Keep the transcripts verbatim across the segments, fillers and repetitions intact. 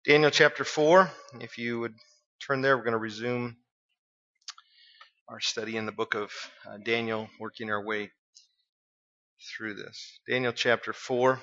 Daniel chapter four, if you would turn there, we're going to resume our study in the book of uh, Daniel, working our way through this. Daniel chapter four,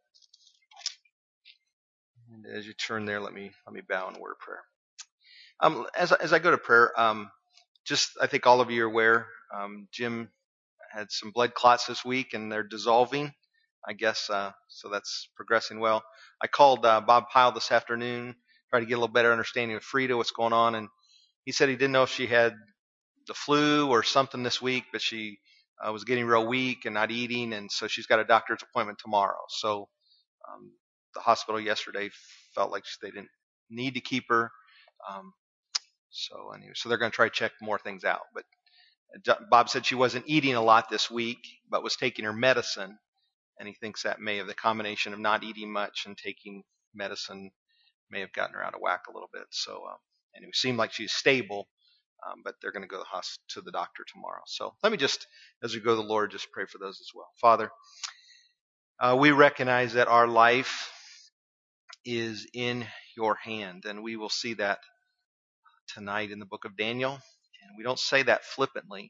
and as you turn there, let me let me bow in a word of prayer. Um, as, as I go to prayer, um, just I think all of you are aware, um, Jim had some blood clots this week, and they're dissolving, I guess, uh, so that's progressing well. I called uh, Bob Pyle this afternoon, tried to get a little better understanding of Frida, what's going on, and he said he didn't know if she had the flu or something this week, but she uh, was getting real weak and not eating, and so she's got a doctor's appointment tomorrow. So um, the hospital yesterday felt like they didn't need to keep her. Um, so anyway, so they're going to try to check more things out. But Bob said she wasn't eating a lot this week, but was taking her medicine, and he thinks that may have the combination of not eating much and taking medicine may have gotten her out of whack a little bit. So um, and it seemed like she's stable. Um, but they're going to go to the, hosp- to the doctor tomorrow. So let me just, as we go to the Lord, just pray for those as well. Father, uh, we recognize that our life is in your hand, and we will see that tonight in the book of Daniel. And we don't say that flippantly.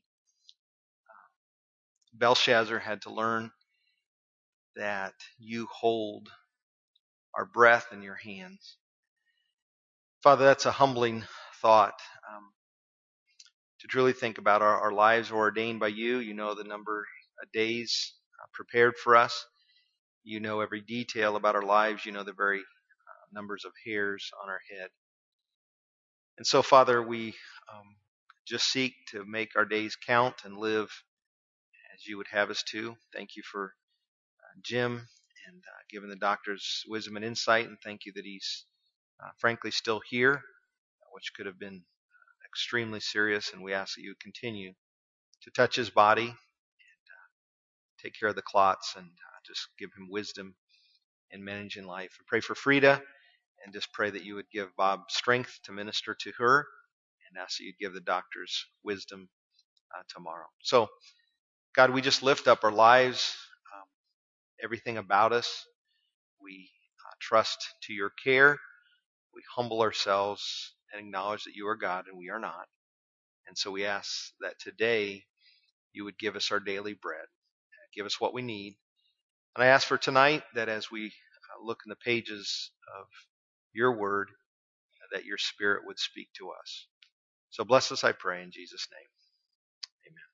Belshazzar had to learn that you hold our breath in your hands. Father, that's a humbling thought. Um, to truly think about our, our lives are ordained by you. You know the number of days prepared for us. You know every detail about our lives. You know the very uh, numbers of hairs on our head. And so, Father, we um, just seek to make our days count and live as you would have us to. Thank you for uh, Jim and uh, giving the doctors wisdom and insight. And thank you that he's uh, frankly still here, which could have been extremely serious. And we ask that you would continue to touch his body, take care of the clots, and uh, just give him wisdom in managing life. I pray for Frida, and just pray that you would give Bob strength to minister to her, and ask that you'd give the doctors wisdom uh, tomorrow. So, God, we just lift up our lives, um, everything about us. We uh, trust to your care. We humble ourselves and acknowledge that you are God and we are not. And so we ask that today you would give us our daily bread, give us what we need. And I ask for tonight that as we uh, look in the pages of your word, that your Spirit would speak to us. So bless us, I pray, in Jesus' name. Amen.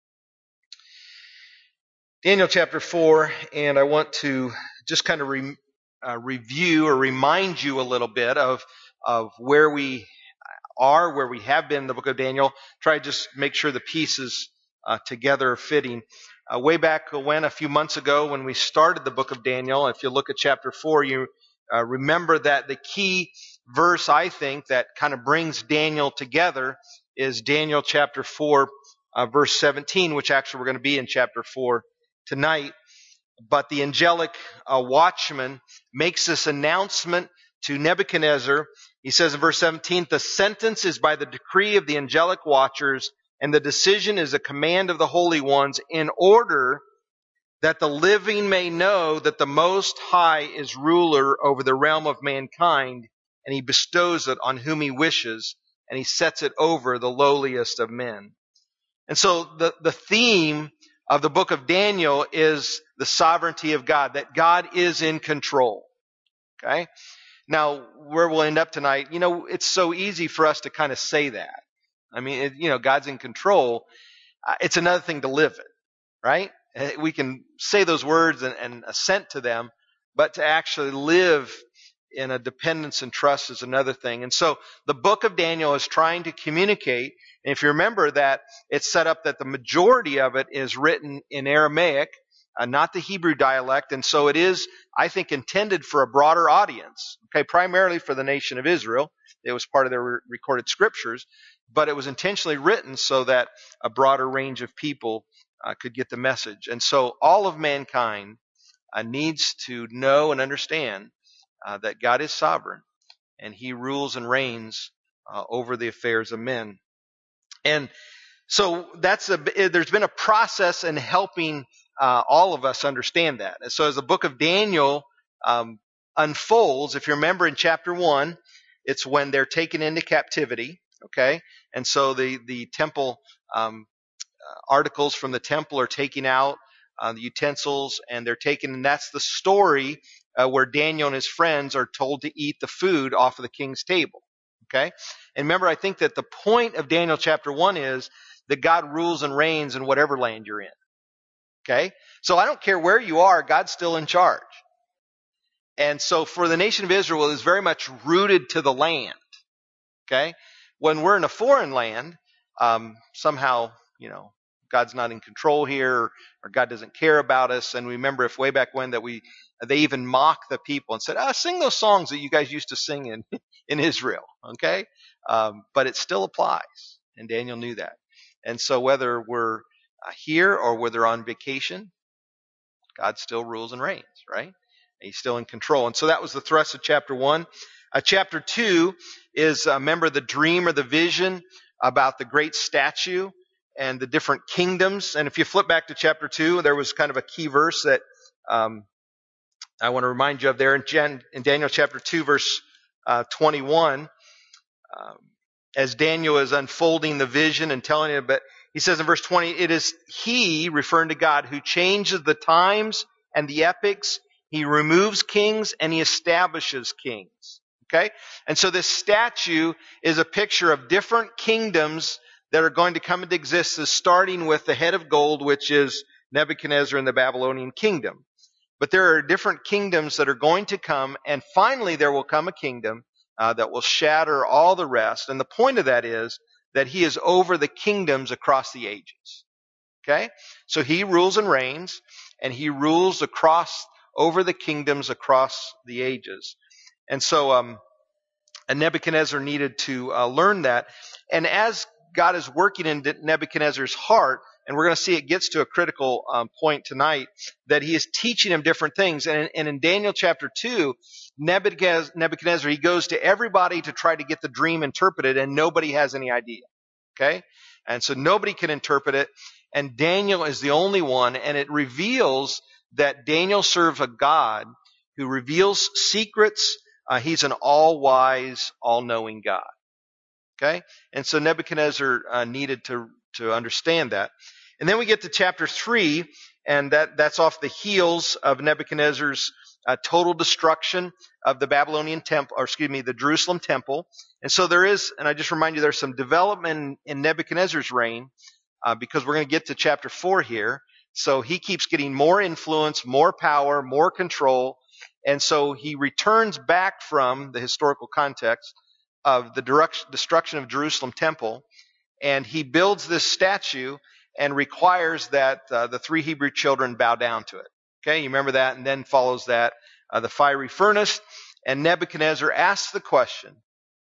Daniel chapter four, and I want to just kind of re, uh, review or remind you a little bit of, of where we are, where we have been in the book of Daniel. Try to just make sure the pieces uh, together are fitting. Uh, way back when, a few months ago, when we started the book of Daniel, if you look at chapter four, you uh, remember that the key verse, I think, that kind of brings Daniel together is Daniel chapter four, uh, verse seventeen, which actually we're going to be in chapter four tonight. But the angelic uh, watchman makes this announcement to Nebuchadnezzar. He says in verse seventeen, the sentence is by the decree of the angelic watchers, and the decision is a command of the holy ones, in order that the living may know that the Most High is ruler over the realm of mankind, and he bestows it on whom he wishes, and he sets it over the lowliest of men. And so the, the theme of the book of Daniel is the sovereignty of God, that God is in control. Okay? Now, where we'll end up tonight, you know, it's so easy for us to kind of say that. I mean, it, you know, God's in control. Uh, it's another thing to live it, right? We can say those words and, and assent to them, but to actually live in a dependence and trust is another thing. And so the book of Daniel is trying to communicate. And if you remember that, it's set up that the majority of it is written in Aramaic, uh, not the Hebrew dialect. And so it is, I think, intended for a broader audience, okay, primarily for the nation of Israel. It was part of their re- recorded scriptures, but it was intentionally written so that a broader range of people uh, could get the message. And so all of mankind uh, needs to know and understand uh, that God is sovereign and he rules and reigns uh, over the affairs of men. And so that's a, there's been a process in helping uh, all of us understand that. And so as the book of Daniel um, unfolds. If you remember in chapter one, it's when they're taken into captivity, okay? And so the, the temple um, articles from the temple are taken out, uh, the utensils, and they're taken, and that's the story uh, where Daniel and his friends are told to eat the food off of the king's table, okay? And remember, I think that the point of Daniel chapter one is that God rules and reigns in whatever land you're in, okay? So I don't care where you are, God's still in charge. And so for the nation of Israel, it's very much rooted to the land, okay? When we're in a foreign land, um, somehow, you know, God's not in control here, or God doesn't care about us. And remember, if way back when that we, they even mocked the people and said, ah, sing those songs that you guys used to sing in, in Israel, okay? Um, but it still applies, and Daniel knew that. And so whether we're uh, here or whether on vacation, God still rules and reigns, right? He's still in control. And so that was the thrust of chapter one. Uh, chapter two is, uh, remember the dream or the vision about the great statue and the different kingdoms. And if you flip back to chapter two, there was kind of a key verse that um, I want to remind you of there in, Jan, in Daniel chapter two, verse uh, twenty-one. Um, as Daniel is unfolding the vision and telling it, but he says in verse twenty, it is he, referring to God, who changes the times and the epochs. He removes kings and he establishes kings. Okay? And so this statue is a picture of different kingdoms that are going to come into existence, starting with the head of gold, which is Nebuchadnezzar and the Babylonian kingdom. But there are different kingdoms that are going to come, and finally there will come a kingdom uh, that will shatter all the rest. And the point of that is that he is over the kingdoms across the ages. Okay? So he rules and reigns, and he rules across over the kingdoms across the ages. And so um, and Nebuchadnezzar needed to uh, learn that. And as God is working in Nebuchadnezzar's heart, and we're going to see it gets to a critical um, point tonight, that he is teaching him different things. And in, and in Daniel chapter two, Nebuchadnezzar, Nebuchadnezzar, he goes to everybody to try to get the dream interpreted, and nobody has any idea. Okay? And so nobody can interpret it, and Daniel is the only one, and it reveals that Daniel serves a God who reveals secrets. Uh, he's an all-wise, all-knowing God. Okay? And so Nebuchadnezzar uh, needed to, to understand that. And then we get to chapter three, and that, that's off the heels of Nebuchadnezzar's uh, total destruction of the Babylonian temple, or excuse me, the Jerusalem temple. And so there is, and I just remind you, there's some development in Nebuchadnezzar's reign, uh, because we're going to get to chapter four here. So he keeps getting more influence, more power, more control. And so he returns back from the historical context of the destruction of Jerusalem temple, and he builds this statue and requires that uh, the three Hebrew children bow down to it. Okay, you remember that? And then follows that uh, the fiery furnace, and Nebuchadnezzar asks the question,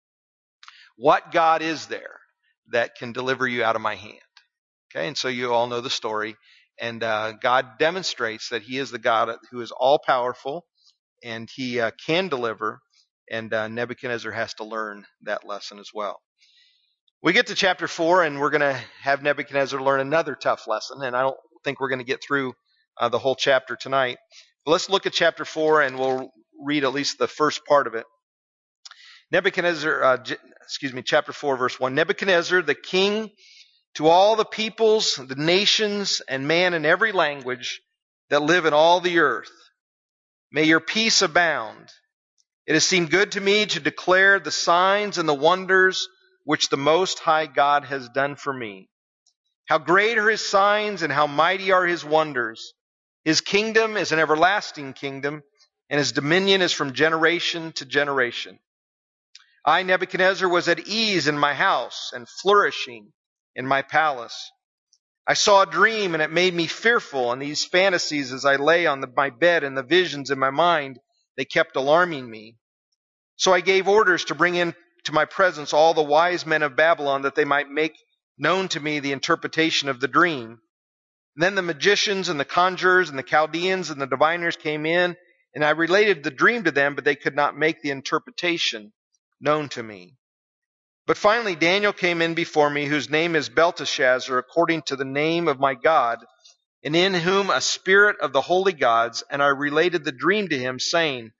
what God is there that can deliver you out of my hand? Okay, and so you all know the story. And uh, God demonstrates that he is the God who is all-powerful, and he uh, can deliver, and uh, Nebuchadnezzar has to learn that lesson as well. We get to chapter four, and we're going to have Nebuchadnezzar learn another tough lesson, and I don't think we're going to get through uh, the whole chapter tonight. But let's look at chapter four, and we'll read at least the first part of it. Nebuchadnezzar, uh, excuse me, chapter four, verse one. Nebuchadnezzar, the king, to all the peoples, the nations, and man in every language that live in all the earth, may your peace abound. It has seemed good to me to declare the signs and the wonders which the Most High God has done for me. How great are his signs and how mighty are his wonders. His kingdom is an everlasting kingdom, and his dominion is from generation to generation. I, Nebuchadnezzar, was at ease in my house and flourishing in my palace. I saw a dream, and it made me fearful, and these fantasies as I lay on the, my bed and the visions in my mind, they kept alarming me. So I gave orders to bring in to my presence all the wise men of Babylon, that they might make known to me the interpretation of the dream. And then the magicians and the conjurers and the Chaldeans and the diviners came in, and I related the dream to them, but they could not make the interpretation known to me. But finally Daniel came in before me, whose name is Belteshazzar, according to the name of my God, and in whom a spirit of the holy gods, and I related the dream to him, saying,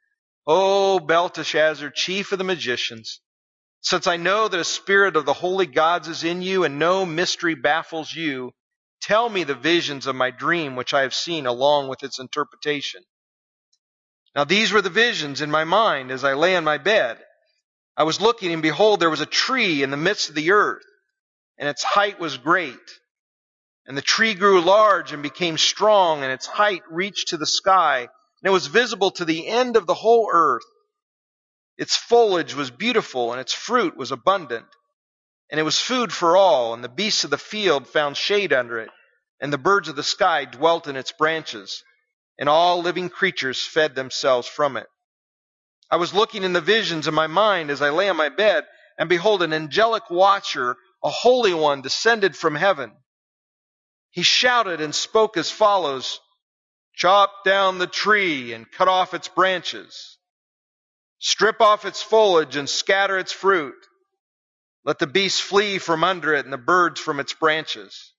O Belteshazzar, chief of the magicians, since I know that a spirit of the holy gods is in you and no mystery baffles you, tell me the visions of my dream which I have seen along with its interpretation. Now these were the visions in my mind as I lay on my bed. I was looking, and behold, there was a tree in the midst of the earth, and its height was great. And the tree grew large and became strong, and its height reached to the sky, and it was visible to the end of the whole earth. Its foliage was beautiful, and its fruit was abundant. And it was food for all, and the beasts of the field found shade under it, and the birds of the sky dwelt in its branches, and all living creatures fed themselves from it. I was looking in the visions in my mind as I lay on my bed, and behold, an angelic watcher, a holy one, descended from heaven. He shouted and spoke as follows, chop down the tree and cut off its branches. Strip off its foliage and scatter its fruit. Let the beasts flee from under it and the birds from its branches.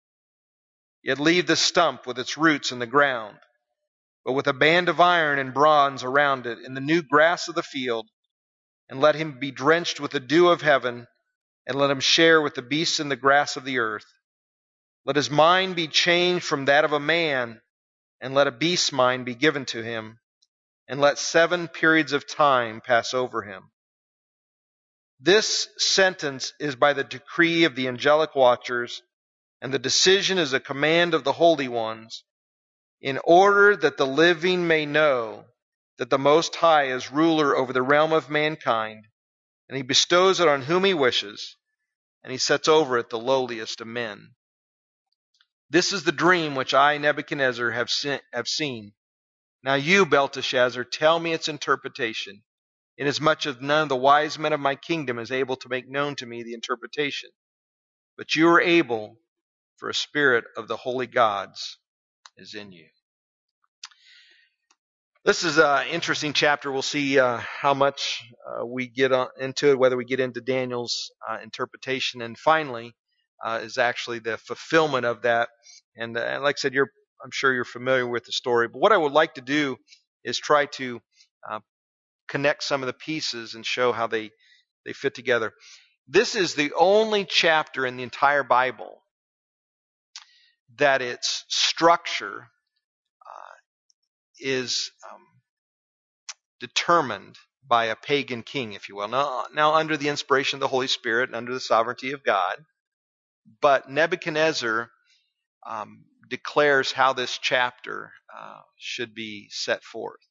Yet leave the stump with its roots in the ground, but with a band of iron and bronze around it in the new grass of the field, and let him be drenched with the dew of heaven, and let him share with the beasts in the grass of the earth. Let his mind be changed from that of a man, and let a beast's mind be given to him, and let seven periods of time pass over him. This sentence is by the decree of the angelic watchers, and the decision is a command of the holy ones, in order that the living may know that the Most High is ruler over the realm of mankind, and he bestows it on whom he wishes, and he sets over it the lowliest of men. This is the dream which I, Nebuchadnezzar, have, se- have seen. Now you, Belteshazzar, tell me its interpretation, inasmuch as none of the wise men of my kingdom is able to make known to me the interpretation. But you are able, for a spirit of the holy gods is in you. This is an interesting chapter. We'll see uh, how much uh, we get on, into it, whether we get into Daniel's uh, interpretation. And finally, uh, is actually the fulfillment of that. And, uh, and like I said, you're, I'm sure you're familiar with the story. But what I would like to do is try to uh, connect some of the pieces and show how they, they fit together. This is the only chapter in the entire Bible that its structure uh, is um, determined by a pagan king, if you will. Now, now under the inspiration of the Holy Spirit and under the sovereignty of God. But Nebuchadnezzar um, declares how this chapter uh, should be set forth.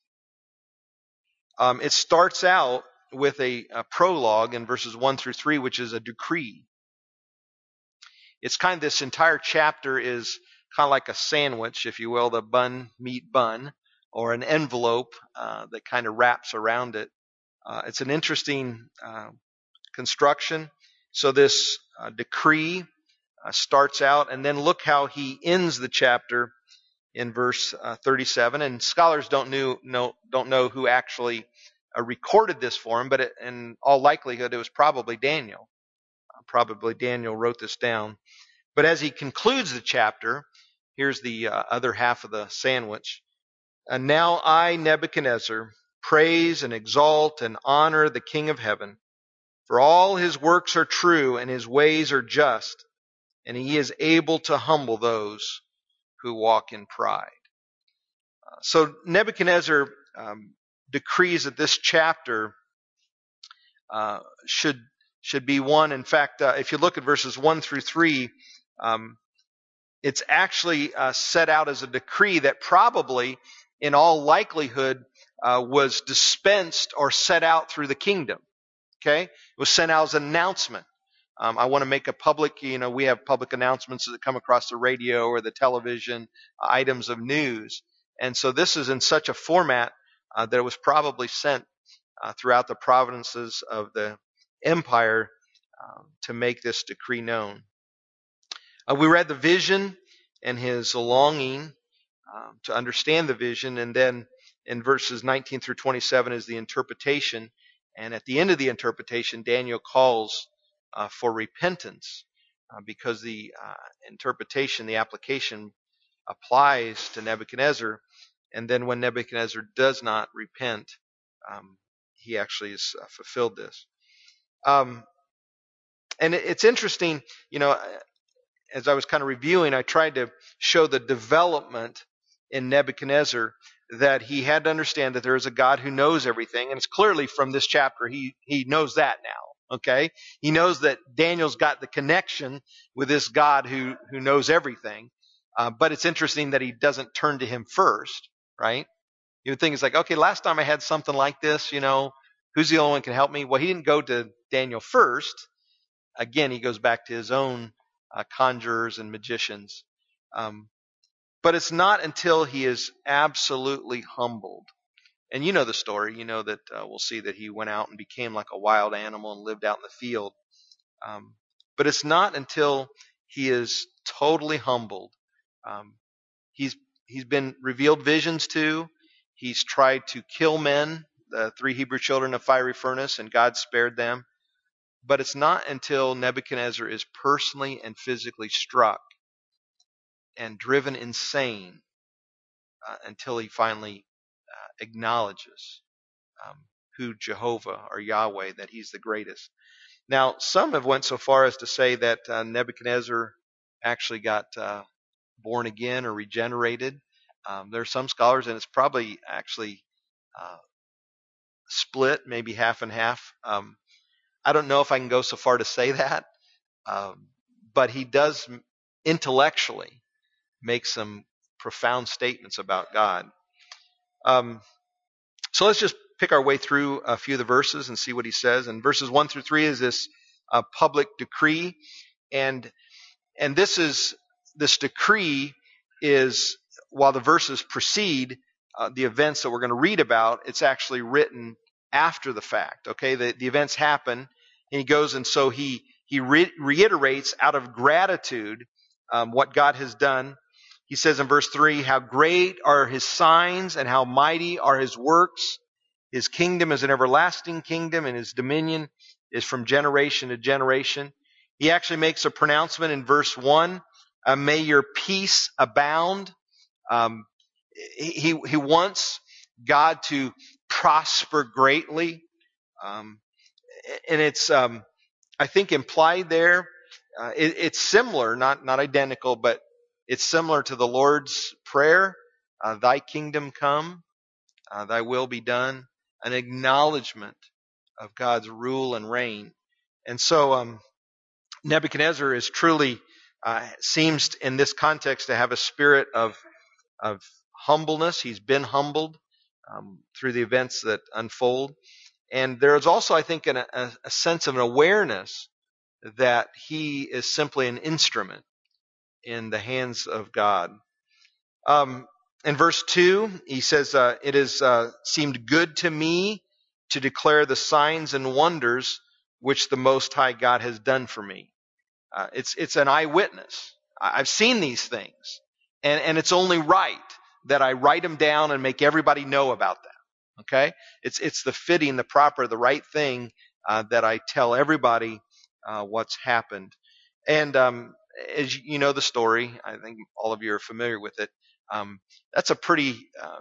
Um, it starts out with a, a prologue in verses one through three, which is a decree. It's kind of, this entire chapter is kind of like a sandwich, if you will, the bun, meat bun, or an envelope uh, that kind of wraps around it. Uh, it's an interesting uh, construction. So this uh, decree uh, starts out, and then look how he ends the chapter in verse uh, thirty-seven. And scholars don't knew, know don't know who actually uh, recorded this for him, but it, in all likelihood, it was probably Daniel. Uh, probably Daniel wrote this down. But as he concludes the chapter, here's the uh, other half of the sandwich. And now I, Nebuchadnezzar, praise and exalt and honor the King of heaven, for all his works are true and his ways are just, and he is able to humble those who walk in pride. Uh, so Nebuchadnezzar um, decrees that this chapter uh, should should be one. In fact, uh, if you look at verses one through three, um, it's actually uh, set out as a decree that probably, in all likelihood, uh, was dispensed or set out through the kingdom. Okay, it was sent out as an announcement. Um, I want to make a public, you know, we have public announcements that come across the radio or the television, uh, items of news. And so this is in such a format uh, that it was probably sent uh, throughout the provinces of the empire uh, to make this decree known. Uh, we read the vision and his longing um, to understand the vision. And then in verses nineteen through twenty-seven is the interpretation. And at the end of the interpretation, Daniel calls uh, for repentance uh, because the uh, interpretation, the application applies to Nebuchadnezzar. And then when Nebuchadnezzar does not repent, um, he actually has uh, fulfilled this. Um, and it, it's interesting, you know, as I was kind of reviewing, I tried to show the development in Nebuchadnezzar, that he had to understand that there is a God who knows everything. And it's clearly from this chapter, he, he knows that now. Okay. He knows that Daniel's got the connection with this God who, who knows everything. Uh, but it's interesting that he doesn't turn to him first, right? You would think it's like, okay, last time I had something like this, you know, who's the only one who can help me? Well, he didn't go to Daniel first. Again, he goes back to his own uh, conjurers and magicians. Um, but it's not until he is absolutely humbled. And you know the story. You know that uh, we'll see that he went out and became like a wild animal and lived out in the field. Um, but it's not until he is totally humbled. Um, he's he's been revealed visions to. He's tried to kill men, the three Hebrew children of fiery furnace, and God spared them. But it's not until Nebuchadnezzar is personally and physically struck and driven insane uh, until he finally uh, acknowledges um, who Jehovah or Yahweh, that he's the greatest. Now, some have went so far as to say that uh, Nebuchadnezzar actually got uh, born again or regenerated. Um, there are some scholars, and it's probably actually uh, split, maybe half and half. Um, I don't know if I can go so far to say that, um, but he does intellectually make some profound statements about God. Um, so let's just pick our way through a few of the verses and see what he says. And verses one through three is this uh, public decree, and and this is this decree is, while the verses precede uh, the events that we're going to read about, it's actually written after the fact. Okay, the, the events happen, and he goes, and so he he re- reiterates out of gratitude um, what God has done. He says in verse three, "How great are his signs, and how mighty are his works. His kingdom is an everlasting kingdom, and his dominion is from generation to generation." He actually makes a pronouncement in verse one, uh, "May your peace abound." Um, he, he wants God to prosper greatly. Um, and it's, um, I think, implied there. Uh, it, it's similar, not, not identical, but it's similar to the Lord's Prayer. Uh, Thy kingdom come, uh, thy will be done. An acknowledgement of God's rule and reign. And so, um, Nebuchadnezzar is truly, uh, seems in this context to have a spirit of, of humbleness. He's been humbled um, through the events that unfold. And there is also, I think, an, a, a sense of an awareness that he is simply an instrument in the hands of God. Um, in verse two, he says, uh, "It has uh, seemed good to me to declare the signs and wonders which the Most High God has done for me." Uh, it's it's an eyewitness. I've seen these things, and and it's only right that I write them down and make everybody know about them. Okay, it's it's the fitting, the proper, the right thing uh, that I tell everybody uh, what's happened. And um, as you know the story, I think all of you are familiar with it. Um, that's a pretty uh,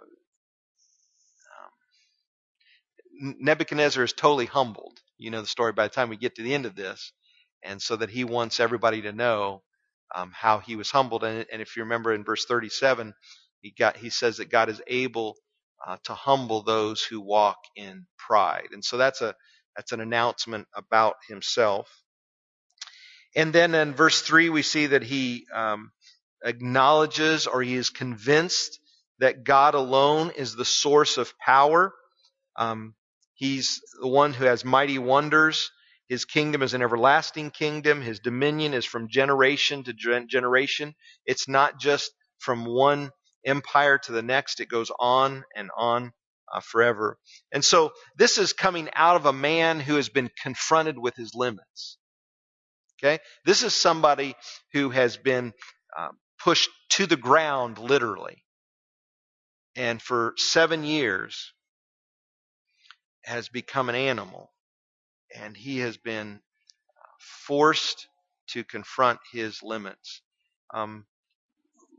Nebuchadnezzar is totally humbled. You know the story by the time we get to the end of this, and so that he wants everybody to know um, how he was humbled. And, and if you remember in verse thirty-seven, he got he says that God is able uh, to humble those who walk in pride, and so that's a that's an announcement about himself. And then in verse three, we see that he um, acknowledges, or he is convinced, that God alone is the source of power. Um, he's the one who has mighty wonders. His kingdom is an everlasting kingdom. His dominion is from generation to generation. It's not just from one empire to the next. It goes on and on uh, forever. And so this is coming out of a man who has been confronted with his limits. Okay? This is somebody who has been um, pushed to the ground, literally. And for seven years has become an animal. And he has been forced to confront his limits. Um,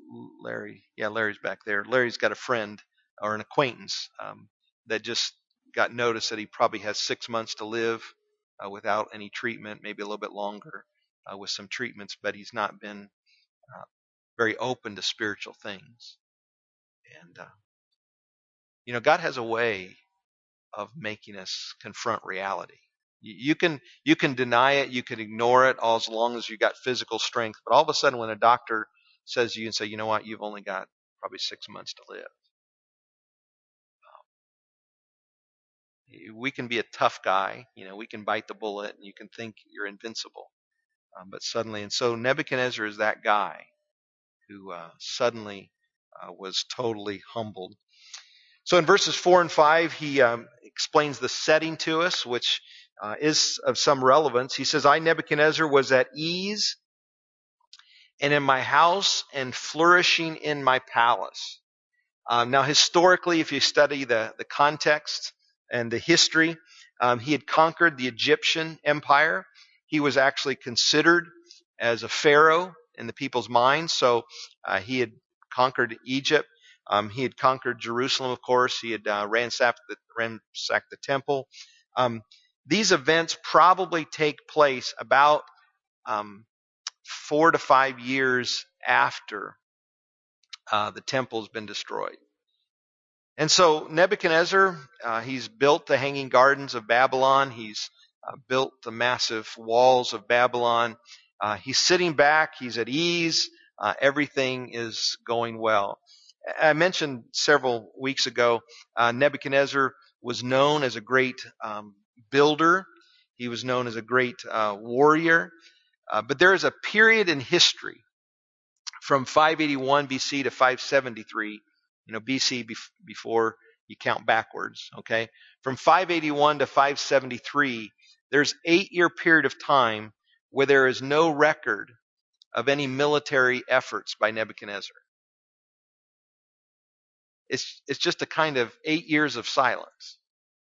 Larry, yeah, Larry's back there. Larry's got a friend or an acquaintance um, that just got notice that he probably has six months to live uh, without any treatment, maybe a little bit longer uh, with some treatments, but he's not been uh, very open to spiritual things. And, uh, you know, God has a way of making us confront reality. You, you can you can deny it, you can ignore it, all as long as you got physical strength. But all of a sudden, when a doctor says to you and say, you know what, you've only got probably six months to live. We can be a tough guy, you know, we can bite the bullet, and you can think you're invincible. Um, but suddenly, and so Nebuchadnezzar is that guy who uh, suddenly uh, was totally humbled. So in verses four and five, he um, explains the setting to us, which uh, is of some relevance. He says, I, Nebuchadnezzar, was at ease and in my house and flourishing in my palace. Um, now, historically, if you study the, the context and the history, um, he had conquered the Egyptian empire. He was actually considered as a pharaoh in the people's minds. So uh, he had conquered Egypt. Um, he had conquered Jerusalem, of course. He had uh, ransacked, the, ransacked the temple. Um, these events probably take place about um, four to five years after uh, the temple's been destroyed. And so Nebuchadnezzar, uh, he's built the Hanging Gardens of Babylon. He's uh, built the massive walls of Babylon. Uh, he's sitting back. He's at ease. Uh, everything is going well. I mentioned several weeks ago, uh, Nebuchadnezzar was known as a great um, builder. He was known as a great uh, warrior. Uh, but there is a period in history from five eighty-one B C to five seventy-three, you know, B C bef- before you count backwards, okay? From five eighty-one to five seventy-three, there's eight-year period of time where there is no record of any military efforts by Nebuchadnezzar. It's it's just a kind of eight years of silence.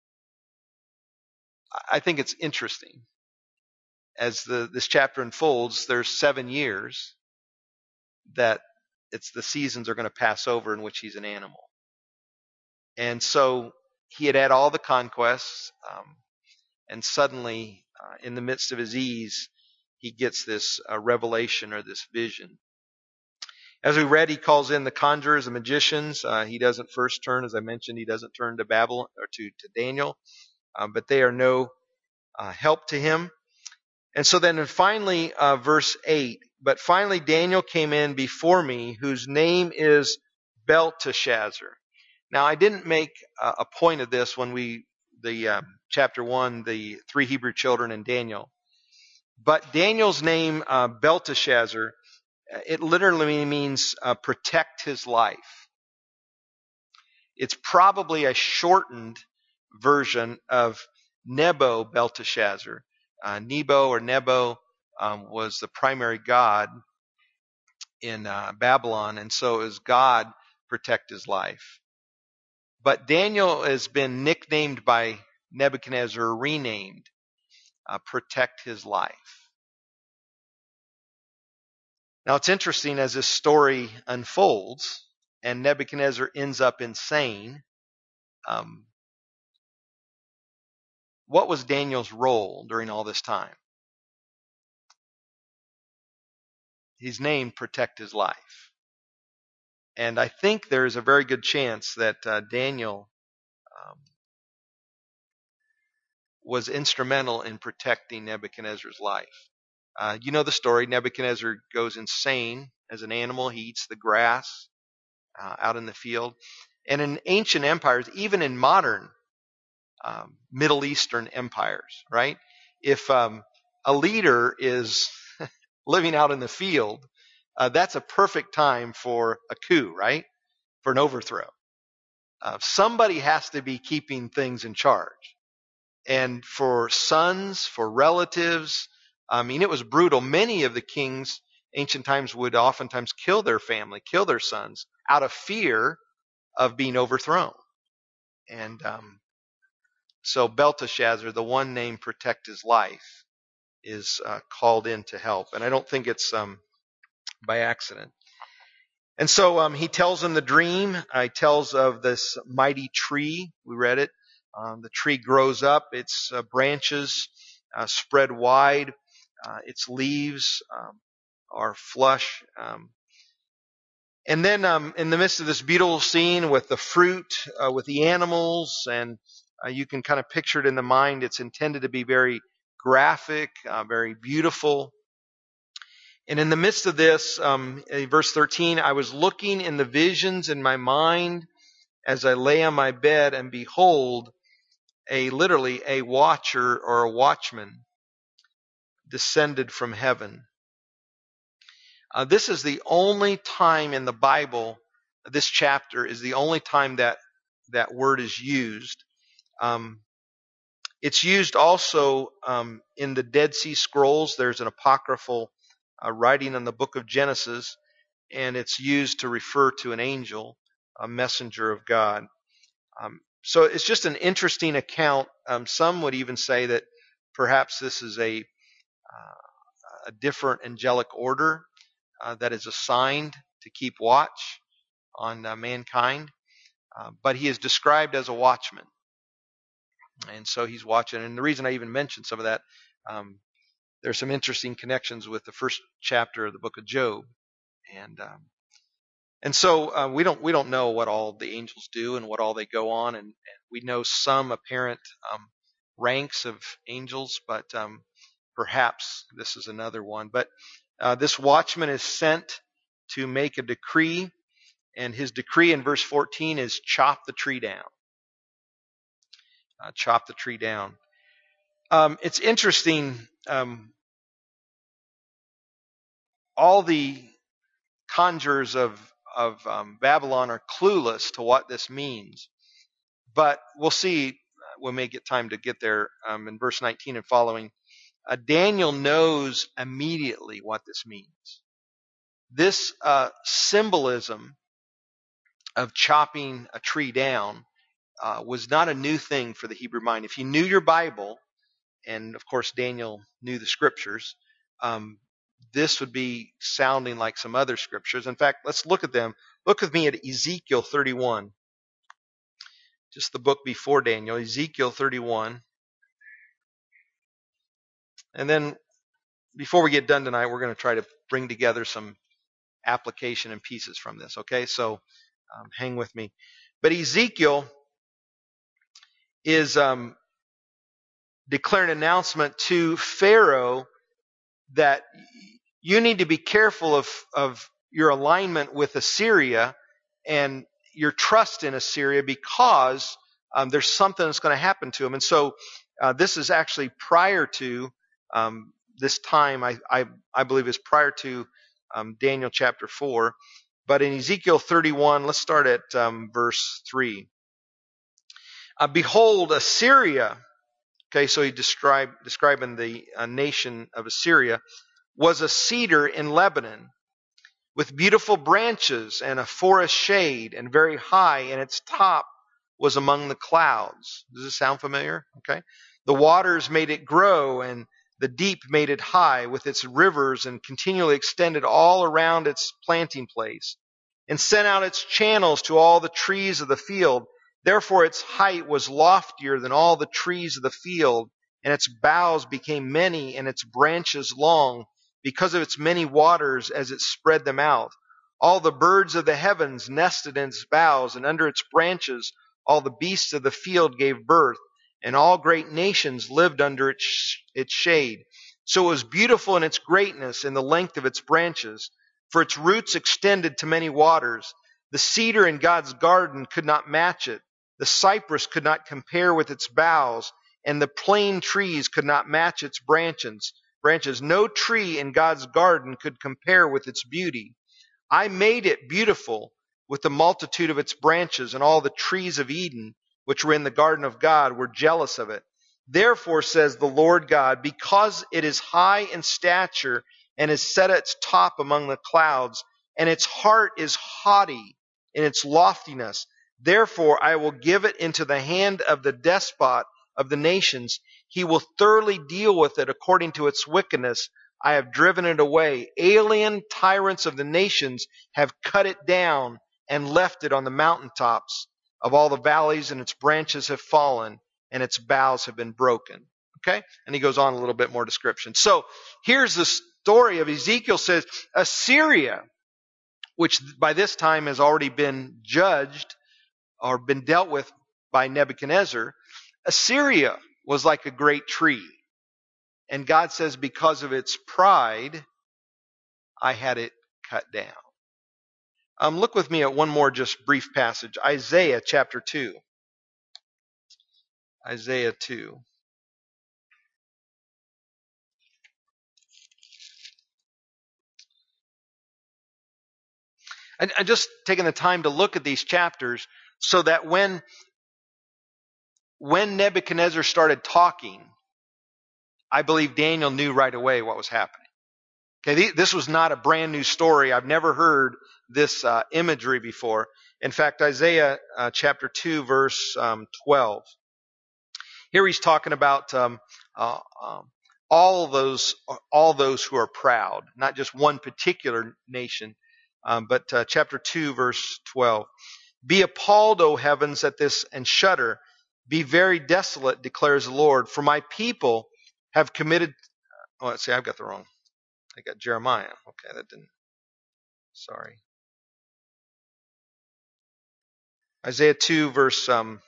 I think it's interesting. As the this chapter unfolds, there's seven years that it's the seasons are going to pass over in which he's an animal. And so he had had all the conquests, um, and suddenly, uh, in the midst of his ease, he gets this uh, revelation or this vision. As we read, he calls in the conjurers, the magicians. Uh, he doesn't first turn, as I mentioned, he doesn't turn to Babylon or to, to Daniel, uh, but they are no uh, help to him. And so then finally, uh, verse eight, but finally Daniel came in before me, whose name is Belteshazzar. Now, I didn't make uh, a point of this when we, the uh, chapter one, the three Hebrew children and Daniel. But Daniel's name, uh, Belteshazzar, it literally means uh, protect his life. It's probably a shortened version of Nebo Belteshazzar. Uh, Nebo or Nebo um, was the primary god in uh, Babylon, and so is God protect his life. But Daniel has been nicknamed by Nebuchadnezzar, renamed, uh, protect his life. Now it's interesting as this story unfolds and Nebuchadnezzar ends up insane. Um, what was Daniel's role during all this time? He's named protect his life. And I think there is a very good chance that uh, Daniel um, was instrumental in protecting Nebuchadnezzar's life. Uh, you know the story. Nebuchadnezzar goes insane as an animal. He eats the grass uh, out in the field. And in ancient empires, even in modern um, Middle Eastern empires, right? If um, a leader is living out in the field, uh, that's a perfect time for a coup, right? For an overthrow. Uh, somebody has to be keeping things in charge. And for sons, for relatives, I mean, it was brutal. Many of the kings, ancient times, would oftentimes kill their family, kill their sons, out of fear of being overthrown. And um, so Belteshazzar, the one named protect his life, is uh, called in to help. And I don't think it's um, by accident. And so um, he tells him the dream. Uh, he tells of this mighty tree. We read it. Um, the tree grows up, its uh, branches uh, spread wide, uh, its leaves um, are flush. Um, and then um, in the midst of this beautiful scene with the fruit, uh, with the animals, and uh, you can kind of picture it in the mind, it's intended to be very graphic, uh, very beautiful. And in the midst of this, um, in verse thirteen, I was looking in the visions in my mind as I lay on my bed, and behold, a literally a watcher or a watchman descended from heaven. Uh, this is the only time in the Bible, this chapter is the only time that that word is used. Um, it's used also um, in the Dead Sea Scrolls. There's an apocryphal uh, writing in the book of Genesis, and it's used to refer to an angel, a messenger of God. Um, so it's just an interesting account. Um, some would even say that perhaps this is a, uh, a different angelic order uh, that is assigned to keep watch on uh, mankind. Uh, but he is described as a watchman. And so he's watching. And the reason I even mentioned some of that, um, there's some interesting connections with the first chapter of the book of Job. And um, And so uh, we don't we don't know what all the angels do and what all they go on, and, and we know some apparent um, ranks of angels, but um, perhaps this is another one. But uh, this watchman is sent to make a decree, and his decree in verse fourteen is chop the tree down. Uh, chop the tree down. Um, it's interesting. Um, all the conjurers of of um, Babylon are clueless to what this means. But we'll see, we may get time to get there um, in verse nineteen and following. Uh, Daniel knows immediately what this means. This uh, symbolism of chopping a tree down uh, was not a new thing for the Hebrew mind. If you knew your Bible, and of course Daniel knew the scriptures, um, this would be sounding like some other scriptures. In fact, let's look at them. Look with me at Ezekiel thirty-one. Just the book before Daniel, Ezekiel thirty-one. And then before we get done tonight, we're going to try to bring together some application and pieces from this. Okay, so um, hang with me. But Ezekiel is um, declaring an announcement to Pharaoh that you need to be careful of, of your alignment with Assyria and your trust in Assyria, because um, there's something that's going to happen to him. And so uh, this is actually prior to um, this time, I, I, I believe is prior to um, Daniel chapter four. But in Ezekiel thirty-one, let's start at um, verse three. Uh, Behold, Assyria, okay, so he described describing the uh, nation of Assyria, was a cedar in Lebanon, with beautiful branches and a forest shade, and very high, and its top was among the clouds. Does this sound familiar? Okay. The waters made it grow, and the deep made it high, with its rivers, and continually extended all around its planting place, and sent out its channels to all the trees of the field. Therefore its height was loftier than all the trees of the field, and its boughs became many, and its branches long, because of its many waters as it spread them out. All the birds of the heavens nested in its boughs, and under its branches all the beasts of the field gave birth, and all great nations lived under its, its shade. So it was beautiful in its greatness, in the length of its branches, for its roots extended to many waters. The cedar in God's garden could not match it. The cypress could not compare with its boughs, and the plane trees could not match its branches. Branches. No tree in God's garden could compare with its beauty. I made it beautiful with the multitude of its branches, and all the trees of Eden, which were in the garden of God, were jealous of it. Therefore, says the Lord God, because it is high in stature and is set at its top among the clouds, and its heart is haughty in its loftiness, therefore I will give it into the hand of the despot of the nations. He will thoroughly deal with it according to its wickedness. I have driven it away. Alien tyrants of the nations have cut it down and left it on the mountaintops. of all the valleys, and its branches have fallen, and its boughs have been broken. Okay? And he goes on a little bit more description. So here's the story of Ezekiel says, Assyria, which by this time has already been judged or been dealt with by Nebuchadnezzar, Assyria was like a great tree. And God says, because of its pride, I had it cut down. Um, look with me at one more just brief passage. Isaiah chapter two. Isaiah two. And I'm just taking the time to look at these chapters so that when, when Nebuchadnezzar started talking, I believe Daniel knew right away what was happening. Okay, this was not a brand new story. I've never heard this uh, imagery before. In fact, Isaiah uh, chapter two, verse um, twelve. Here he's talking about um, uh, um, all those, all those who are proud, not just one particular nation, um, but uh, chapter two, verse twelve. Be appalled, O heavens, at this, and shudder. Be very desolate, declares the Lord, for my people have committed. Oh, let's see, I've got the wrong. I got Jeremiah. Okay, that didn't. Sorry. Isaiah two, verse um,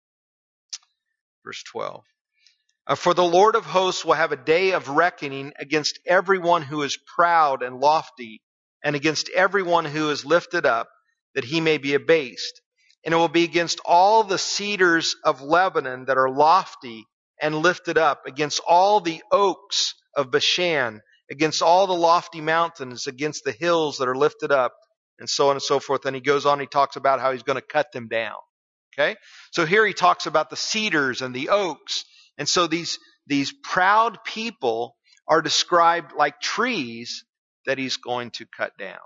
verse twelve. Uh, For the Lord of hosts will have a day of reckoning against everyone who is proud and lofty, and against everyone who is lifted up, that he may be abased. And it will be against all the cedars of Lebanon that are lofty and lifted up, against all the oaks of Bashan, against all the lofty mountains, against the hills that are lifted up, and so on and so forth. And he goes on, he talks about how he's going to cut them down. Okay? So here he talks about the cedars and the oaks. And so these, these proud people are described like trees that he's going to cut down.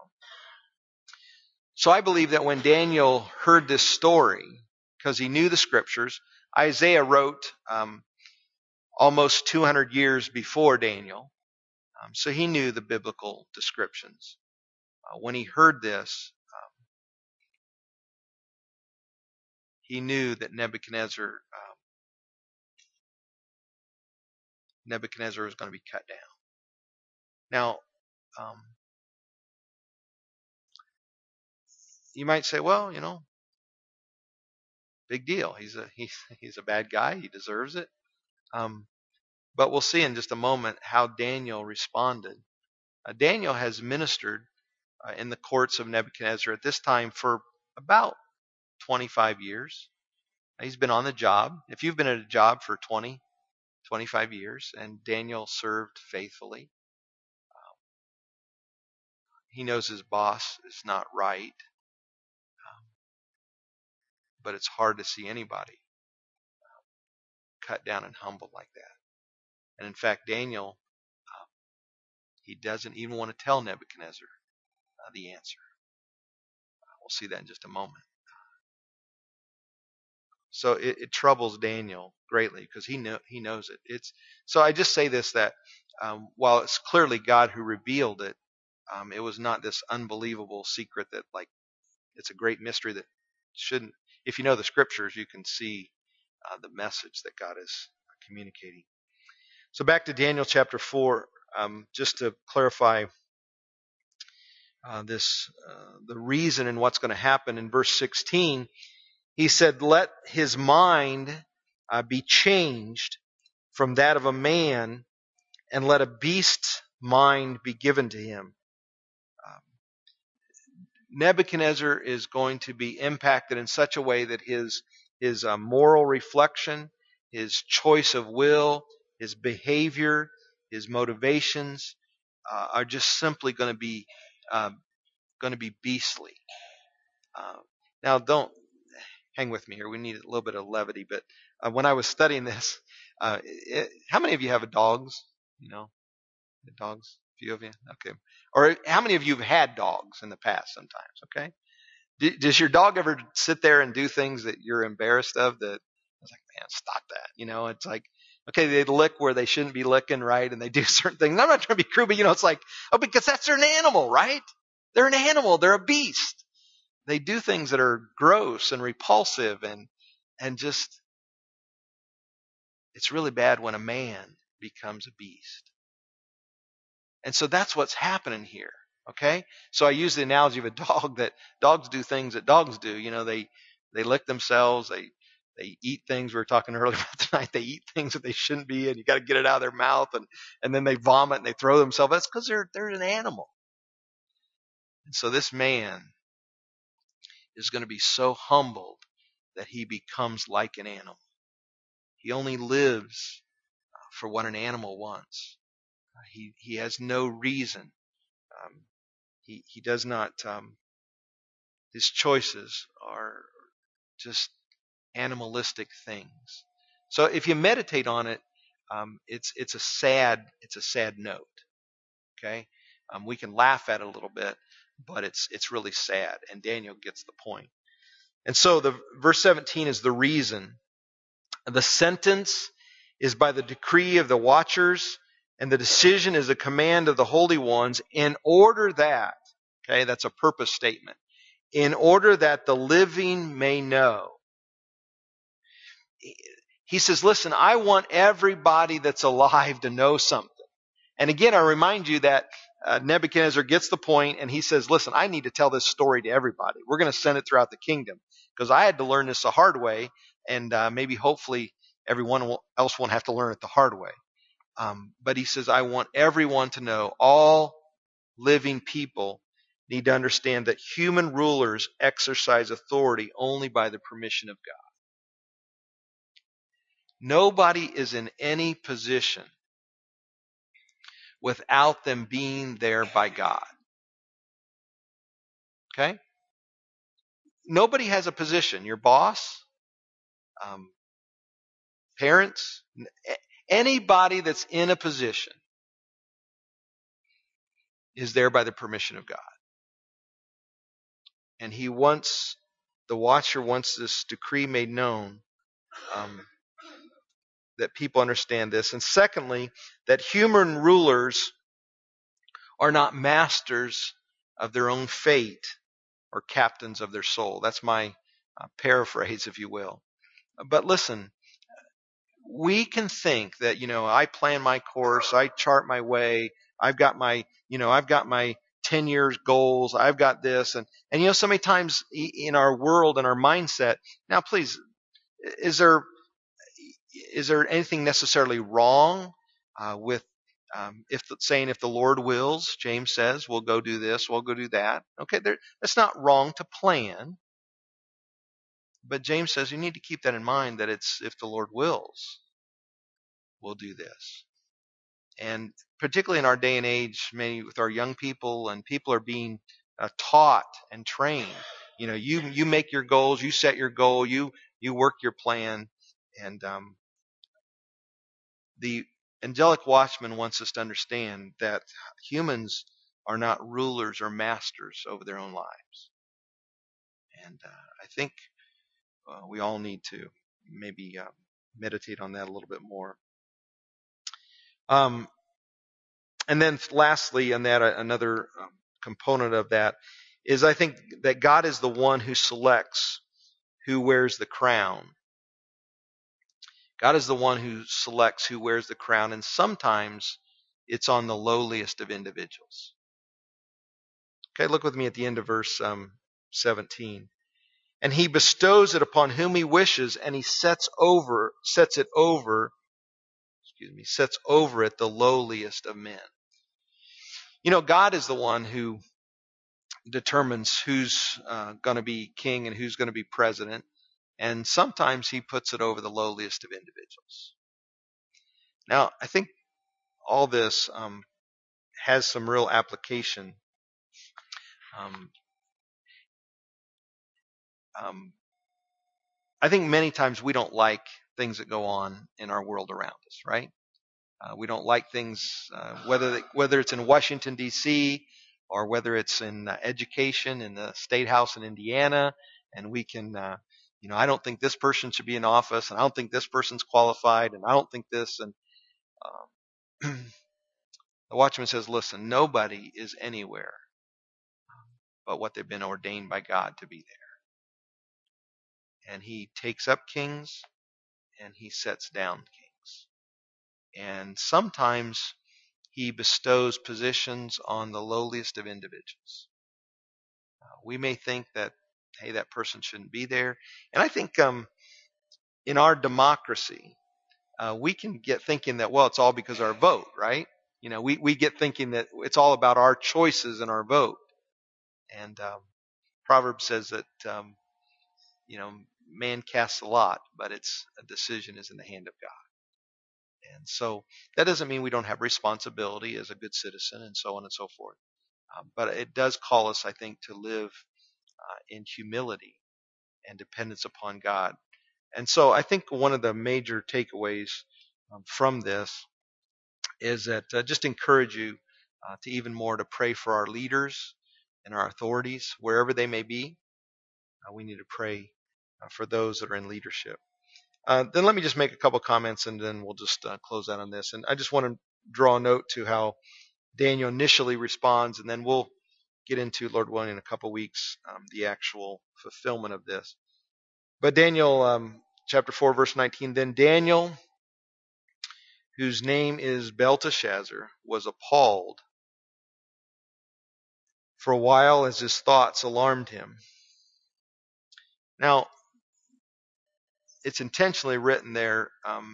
So I believe that when Daniel heard this story, because he knew the scriptures, Isaiah wrote um, almost two hundred years before Daniel. Um, so he knew the biblical descriptions. Uh, when he heard this, um, he knew that Nebuchadnezzar, um, Nebuchadnezzar was going to be cut down. Now, um, you might say, well, you know, big deal. He's a he's he's a bad guy. He deserves it. Um, but we'll see in just a moment how Daniel responded. Uh, Daniel has ministered uh, in the courts of Nebuchadnezzar at this time for about twenty-five years. He's been on the job. If you've been at a job for twenty, twenty-five years, and Daniel served faithfully, um, he knows his boss is not right, um, but it's hard to see anybody um, cut down and humbled like that. And in fact, Daniel, um, he doesn't even want to tell Nebuchadnezzar uh, the answer. Uh, we'll see that in just a moment. So it, it troubles Daniel greatly because he know he knows it. It's so I just say this that um, while it's clearly God who revealed it, um, it was not this unbelievable secret that like it's a great mystery that shouldn't. If you know the scriptures, you can see uh, the message that God is communicating. So back to Daniel chapter four, um, just to clarify uh, this, uh, the reason and what's going to happen in verse sixteen. He said, let his mind uh, be changed from that of a man, and let a beast's mind be given to him. Um, Nebuchadnezzar is going to be impacted in such a way that his, his uh, moral reflection, his choice of will, his behavior, his motivations uh, are just simply going to be uh, going to be beastly. Uh, now, don't hang with me here. We need a little bit of levity. But uh, when I was studying this, uh, it, how many of you have dogs? You know, dogs? A few of you? Okay. Or how many of you have had dogs in the past sometimes? Okay. D- does your dog ever sit there and do things that you're embarrassed of that I was like, man, stop that. You know, it's like, okay, they lick where they shouldn't be licking, right? And they do certain things. I'm not trying to be crude, but you know, it's like, oh, because that's an animal, right? They're an animal. They're a beast. they do things that are gross and repulsive and and just, it's really bad when a man becomes a beast. And so that's what's happening here. Okay? So I use the analogy of a dog, that dogs do things that dogs do. You know, they they lick themselves, they they eat things. We were talking earlier about tonight. They eat things that they shouldn't be, and you got to get it out of their mouth, and and then they vomit and they throw themselves. That's because they're they're an animal. And so this man is going to be so humbled that he becomes like an animal. He only lives for what an animal wants. He he has no reason. Um, he he does not. Um, his choices are just animalistic things. So if you meditate on it, um, it's it's a sad it's a sad note. Okay, um, we can laugh at it a little bit, but it's it's really sad. And Daniel gets the point. And so the verse seventeen is the reason. The sentence is by the decree of the watchers, and the decision is a command of the holy ones, in order that, okay, that's a purpose statement, in order that the living may know. He says, listen, I want everybody that's alive to know something. And again, I remind you that uh, Nebuchadnezzar gets the point, and he says, listen, I need to tell this story to everybody. We're going to send it throughout the kingdom, because I had to learn this the hard way, and uh, maybe hopefully everyone else won't have to learn it the hard way. Um, but he says, I want everyone to know, all living people need to understand that human rulers exercise authority only by the permission of God. Nobody is in any position without them being there by God. Okay? Nobody has a position. Your boss, um, parents, anybody that's in a position is there by the permission of God. And he wants, the watcher wants this decree made known, um, that people understand this. And secondly, that human rulers are not masters of their own fate or captains of their soul. That's my uh, paraphrase, if you will. But listen, we can think that, you know, I plan my course, I chart my way, I've got my, you know, I've got my ten years goals, I've got this. And, and you know, so many times in our world and our mindset, now please, is there, is there anything necessarily wrong uh, with um, if the, saying if the Lord wills, James says, we'll go do this, we'll go do that. Okay, there, that's not wrong to plan. But James says you need to keep that in mind, that it's if the Lord wills, we'll do this. And particularly in our day and age, many with our young people, and people are being uh, taught and trained. You know, you you make your goals, you set your goal, you you work your plan, and um, the angelic watchman wants us to understand that humans are not rulers or masters over their own lives. And uh, I think uh, we all need to maybe uh, meditate on that a little bit more. Um, and then lastly, and that uh, another um, component of that is I think that God is the one who selects who wears the crown. God is the one who selects who wears the crown, and sometimes it's on the lowliest of individuals. Okay, look with me at the end of verse um, seventeen. And he bestows it upon whom he wishes, and he sets over, sets it over, excuse me, sets over it the lowliest of men. You know, God is the one who determines who's uh, going to be king and who's going to be president. And sometimes he puts it over the lowliest of individuals. Now, I think all this um, has some real application. Um, um, I think many times we don't like things that go on in our world around us, right? Uh, we don't like things, uh, whether they, whether it's in Washington, D C, or whether it's in uh, education in the State House in Indiana, and we can, uh, you know, I don't think this person should be in office, and I don't think this person's qualified, and I don't think this, and um, the watchman says, listen, nobody is anywhere but what they've been ordained by God to be there. And he takes up kings and he sets down kings. And sometimes he bestows positions on the lowliest of individuals. Uh, we may think that, hey, that person shouldn't be there. And I think um, in our democracy, uh, we can get thinking that, well, it's all because of our vote, right? You know, we, we get thinking that it's all about our choices and our vote. And um, Proverbs says that, um, you know, man casts a lot, but it's a decision is in the hand of God. And so that doesn't mean we don't have responsibility as a good citizen and so on and so forth. Um, but it does call us, I think, to live uh, in humility and dependence upon God. And so I think one of the major takeaways um, from this is that uh, just encourage you uh, to even more to pray for our leaders and our authorities, wherever they may be. Uh, we need to pray uh, for those that are in leadership. Uh, then let me just make a couple comments and then we'll just uh, close out on this. And I just want to draw a note to how Daniel initially responds, and then we'll get into, Lord willing, in a couple weeks, um, the actual fulfillment of this. But Daniel, um, chapter four, verse nineteen, then Daniel, whose name is Belteshazzar, was appalled for a while as his thoughts alarmed him. Now, it's intentionally written there. Um,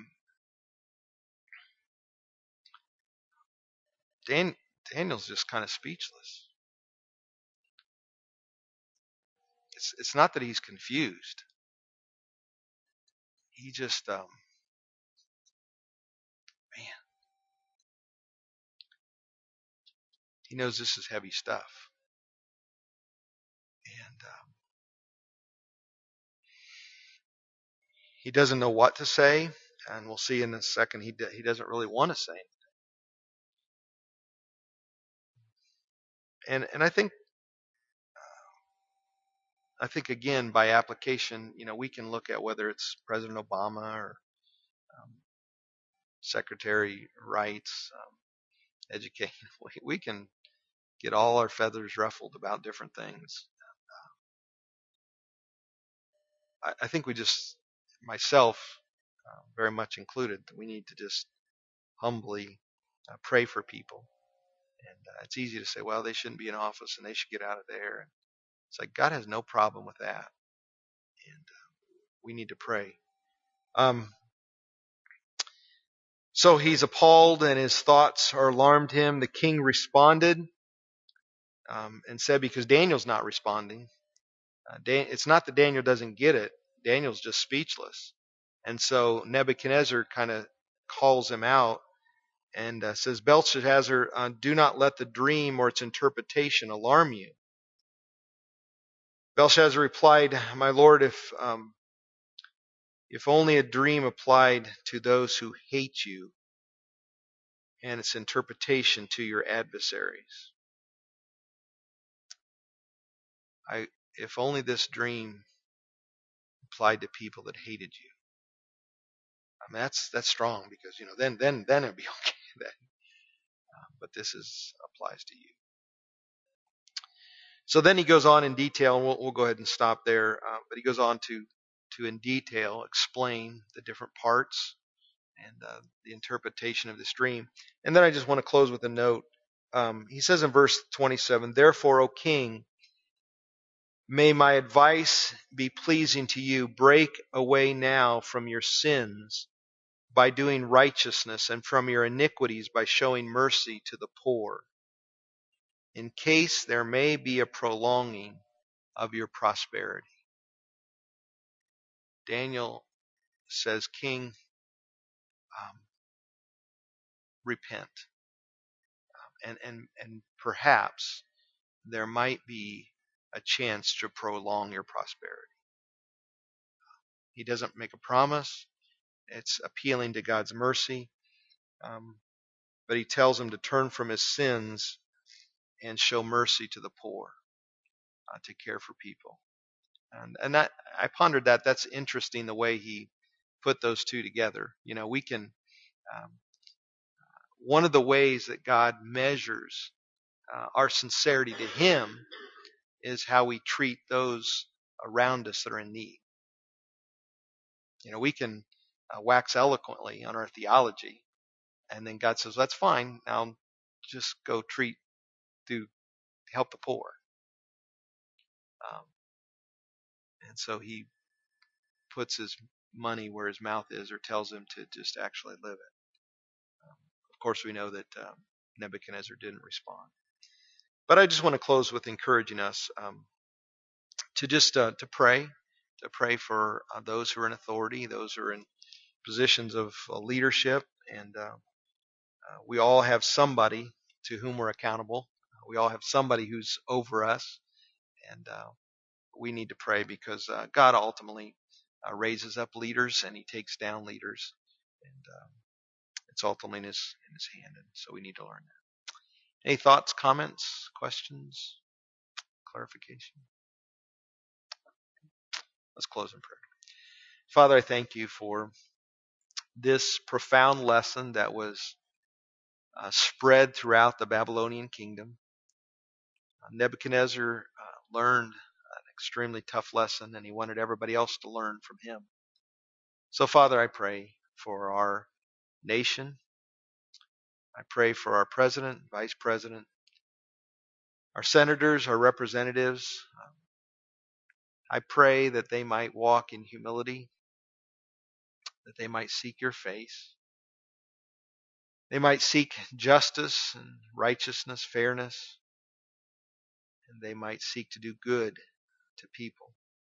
Dan, Daniel's just kind of speechless. It's, it's not that he's confused. He just, um, man, he knows this is heavy stuff. And um, he doesn't know what to say. And we'll see in a second, he, he doesn't really want to say anything. And, and I think, I think again, by application, you know, we can look at whether it's President Obama or um, Secretary Wright's um, education. We, we can get all our feathers ruffled about different things. I, I think we just, myself, uh, very much included, we need to just humbly uh, pray for people. And uh, it's easy to say, well, they shouldn't be in office and they should get out of there. And it's like God has no problem with that. And uh, we need to pray. Um, so he's appalled and his thoughts are alarmed him. The king responded um, and said, because Daniel's not responding. Uh, Dan- it's not that Daniel doesn't get it. Daniel's just speechless. And so Nebuchadnezzar kind of calls him out and uh, says, Belshazzar, uh, do not let the dream or its interpretation alarm you. Belshazzar replied, my lord, if um, if only a dream applied to those who hate you and its interpretation to your adversaries. I, if only this dream applied to people that hated you. I mean, that's that's strong because you know then then then it'd be okay. Then, uh, but this is applies to you. So then he goes on in detail, and we'll, we'll go ahead and stop there. Uh, but he goes on to to in detail explain the different parts and uh, the interpretation of this dream. And then I just want to close with a note. Um, he says in verse twenty-seven, therefore, O king, may my advice be pleasing to you. Break away now from your sins by doing righteousness, and from your iniquities by showing mercy to the poor, in case there may be a prolonging of your prosperity. Daniel says, King, um, repent. Um, and, and, and perhaps there might be a chance to prolong your prosperity. He doesn't make a promise. It's appealing to God's mercy. Um, but he tells him to turn from his sins and show mercy to the poor, uh, to care for people. And, and that, I pondered that. That's interesting the way he put those two together. You know, we can, um, one of the ways that God measures uh, our sincerity to him is how we treat those around us that are in need. You know, we can uh, wax eloquently on our theology, and then God says, that's fine. Now just go treat, do help the poor. Um, and so he puts his money where his mouth is, or tells him to just actually live it. Um, of course, we know that um, Nebuchadnezzar didn't respond. But I just want to close with encouraging us um, to just uh, to pray, to pray for uh, those who are in authority, those who are in positions of uh, leadership, and uh, uh, we all have somebody to whom we're accountable. We all have somebody who's over us, and uh, we need to pray because uh, God ultimately uh, raises up leaders and He takes down leaders, and um, it's ultimately in His in His hand, and so we need to learn that. Any thoughts, comments, questions, clarification? Let's close in prayer. Father, I thank you for this profound lesson that was uh, spread throughout the Babylonian kingdom. Uh, Nebuchadnezzar uh, learned an extremely tough lesson, and he wanted everybody else to learn from him. So, Father, I pray for our nation. I pray for our president, vice president, our senators, our representatives. Um, I pray that they might walk in humility, that they might seek your face. They might seek justice and righteousness, fairness, and they might seek to do good to people.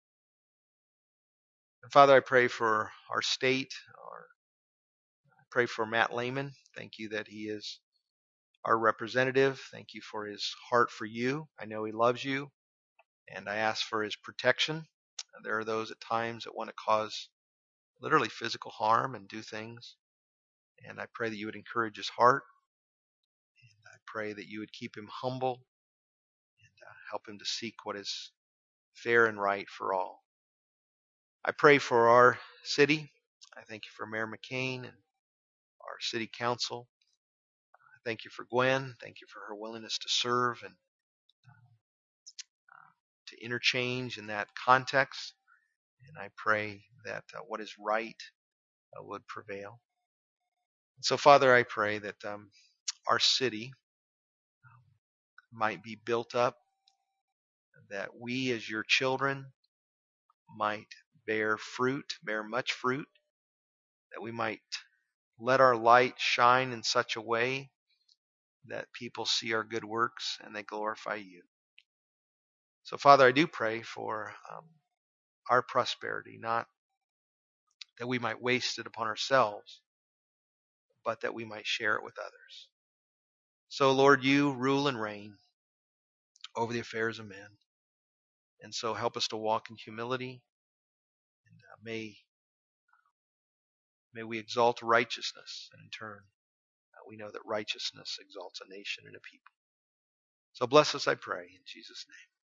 And Father, I pray for our state. Our, I pray for Matt Lehman. Thank you that he is our representative. Thank you for his heart for you. I know he loves you, and I ask for his protection. There are those at times that want to cause literally physical harm and do things, and I pray that you would encourage his heart. And I pray that you would keep him humble and uh, help him to seek what is fair and right for all. I pray for our city. I thank you for Mayor McCain and our city council. I thank you for Gwen. Thank you for her willingness to serve and to interchange in that context. And I pray that uh, what is right uh, would prevail. And so, Father, I pray that um, our city might be built up, that we as your children might bear fruit, bear much fruit, that we might let our light shine in such a way that people see our good works and they glorify you. So, Father, I do pray for um, our prosperity, not that we might waste it upon ourselves, but that we might share it with others. So, Lord, you rule and reign over the affairs of men. And so help us to walk in humility. And uh, may, may we exalt righteousness. And in turn, uh, we know that righteousness exalts a nation and a people. So bless us, I pray, in Jesus' name.